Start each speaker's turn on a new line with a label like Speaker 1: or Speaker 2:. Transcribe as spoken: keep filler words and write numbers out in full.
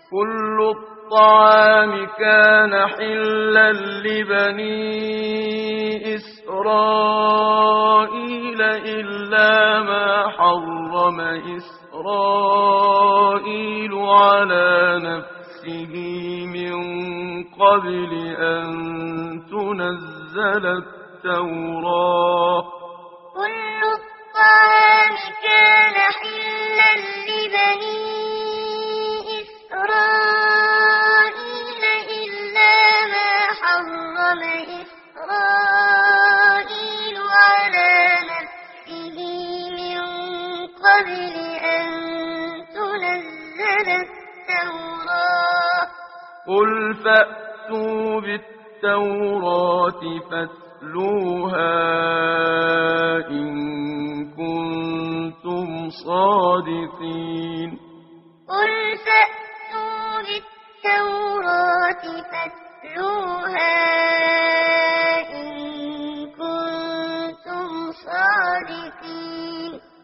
Speaker 1: كل الطعام كان حلا لبني إسرائيل إلا ما حرم إسرائيل على نفسه من قبل أن تنزل التوراة.
Speaker 2: كل الطعام كان حلا لبني إسرائيل إلا ما حرم إسرائيل على نفسه من قبل أن تنزل التوراة.
Speaker 1: قل فأتوا بالتوراة فاتلوها إن كنتم صادقين.
Speaker 2: قل فأتوا بالتوراة فاتلوها إن كنتم صادقين.